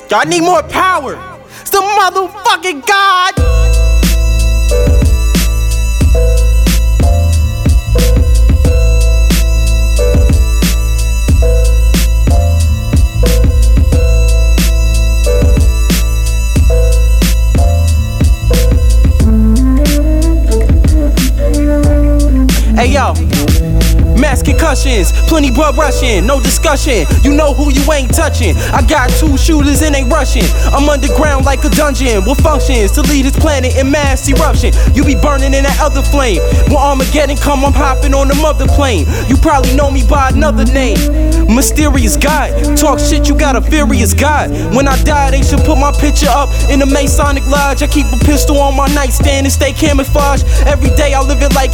Y'all need more power. It's the motherfucking God. Hey yo, mass concussions, plenty blood rushing, no discussion. You know who you ain't touching. I got 2 shooters and ain't rushing. I'm underground like a dungeon with functions to lead this planet in mass eruption. You be burning in that other flame. When Armageddon come, I'm hopping on the mother plane. You probably know me by another name, Mysterious God. Talk shit, you got a furious God. When I die, they should put my picture up in the Masonic Lodge. I keep a pistol on my nightstand and stay camouflaged. Every day I live it like